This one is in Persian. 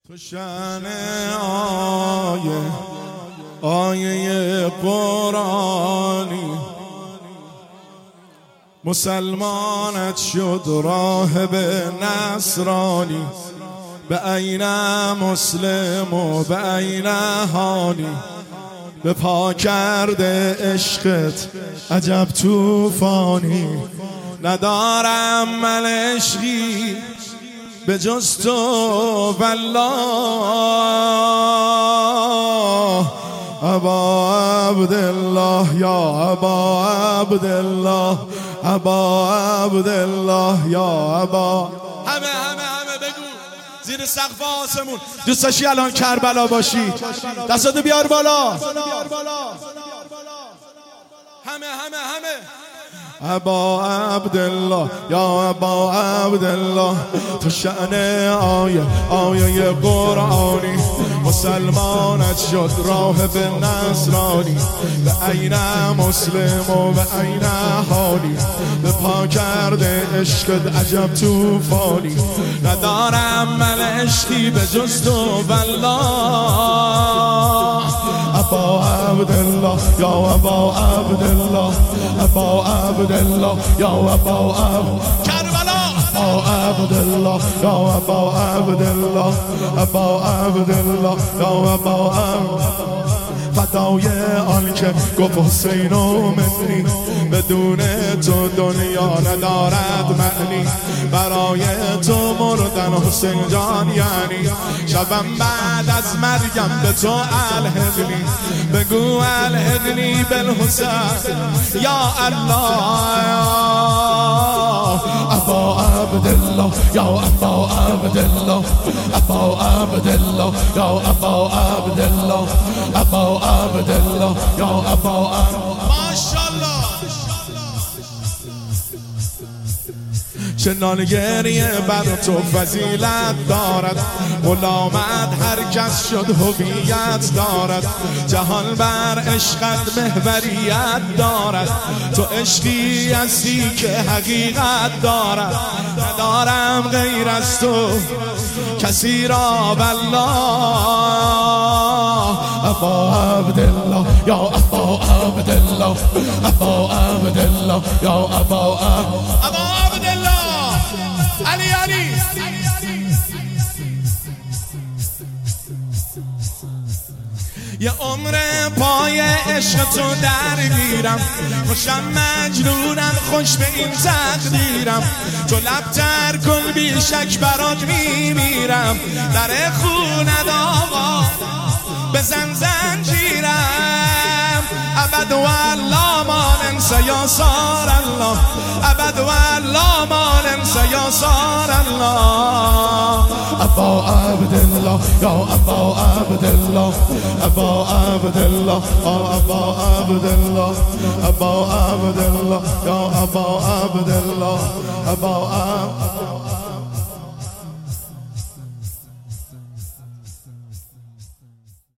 تو شأن آیه قرآنی مسلمانت شد راهب نصرانی، به عین مسلم و به عین حالی، به پا کرده عشقت عجب طوفانی. ندارم من عشقی به جز تو والله. ابا عبدالله یا ابا عبدالله، ابا عبدالله یا ابا. همه بگو زیر سقف آسمون دوست داشتی الان کربلا باشی، دستاتو بیار بالا. همه ابا عبدالله یا ابا عبدالله، تو شأن آیه قرآنی مسلمانت شد راهب نصرانی، به عین مسلم و به عین حالی، به پا کرده عشقت عجب طوفانی. ندارم من عشقی به جز تو والله. ابا عبدالله یا ابا عبدالله، ابا عبدالله یا ابا کربلا، ابا عبدالله یا ابا عبدالله، ابا عبدالله یا ابا فدای آن که گفت حسین و منی، بدون تو دنیا ندارد معنی، برای تو مردن حسین جان یعنی. شبم بعد از مرگم به تو الحقنی، بگو الحقنی بالحسین یا الله. ابا عبدالله یا ابا عبدالله، ابا عبدالله یا ابا عبدالله، ابا عبدالله یا ابا ماشاءالله. چنان گریه بر تو فضیلت دارد، غلامت هر کس شد هویت دارد، جهان بر عشقت محوریت دارد، تو عشقی هستی که حقیقت دارد. ندارم غیر از تو کسی را والله. ابا عبدالله یا ابا عبدالله، ابا عبدالله یا ابا عبدالله. علی یه عمر پای عشق تو درگیرم، خوشم مجنونم خوش به این تقدیرم، تو لب تر کن بی شک برات میمیرم، در خونت آقا بزن زنجیرم، ابد والله ما ننسى یا صار الله، ابد والله ما ننسى یا صار الله. ابا عبدالله یا ابا عبدالله، ابا عبدالله ابا عبدالله، ابا عبدالله یا ابا عبدالله، ابا